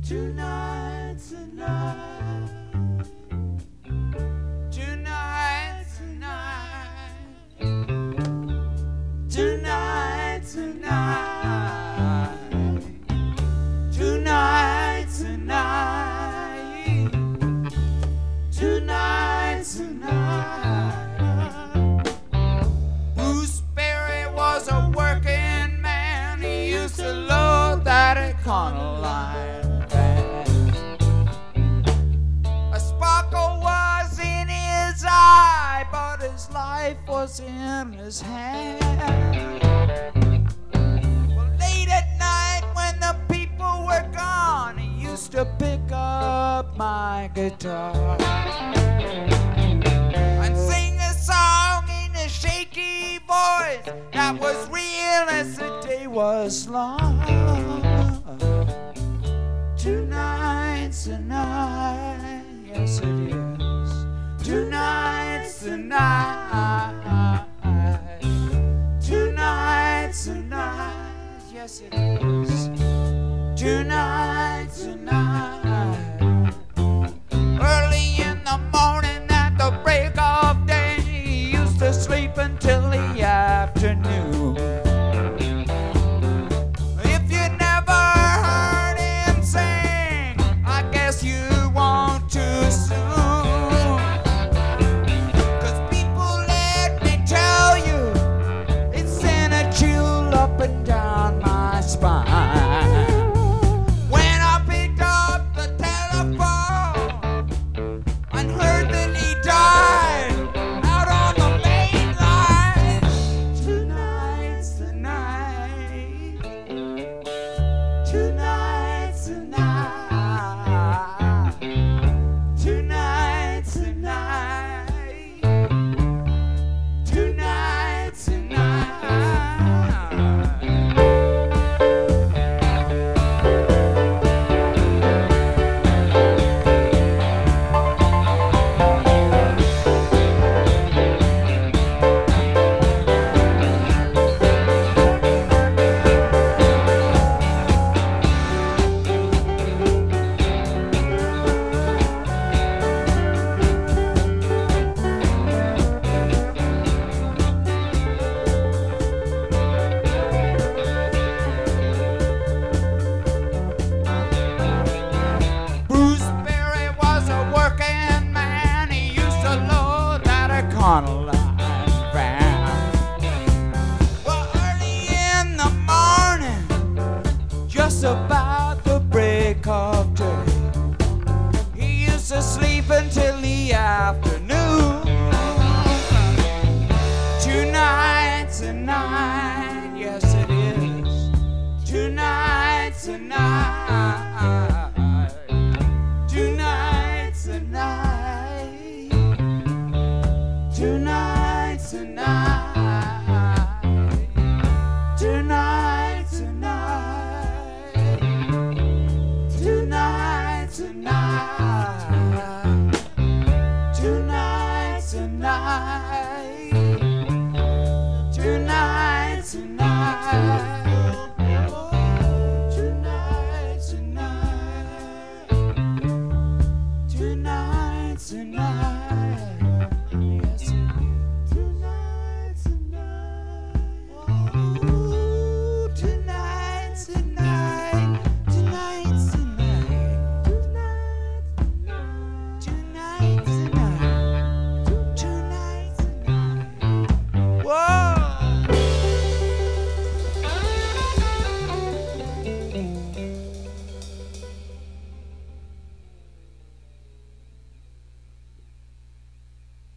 Tonight, tonight, tonight, tonight, tonight, tonight, tonight, tonight, tonight. Bruce Berry was a working man. He used to load that Econoline. But his life was in his hand. Well, late at night when the people were gone, he used to pick up my guitar and sing a song in a shaky voice that was real as the day was long. Tonight, tonight, yes it is. Tonight, tonight, tonight, tonight, yes it is. Tonight, tonight. Early in the morning at the break of day, he used to sleep until the afternoon. If you never heard him sing, I guess you want to soon. Up and down my spine when I picked up the telephone and heard that he died out on the main line. Tonight's the night. Tonight's the night. Tonight's the night. Tonight's the night. Econoline van. Well, early in the morning, just about the break of day, he used to sleep until the afternoon. Tonight, tonight, yes it is. Tonight, tonight, tonight, tonight. Tonight, tonight, tonight, tonight, tonight, tonight, tonight, tonight, tonight, tonight, tonight, tonight, tonight.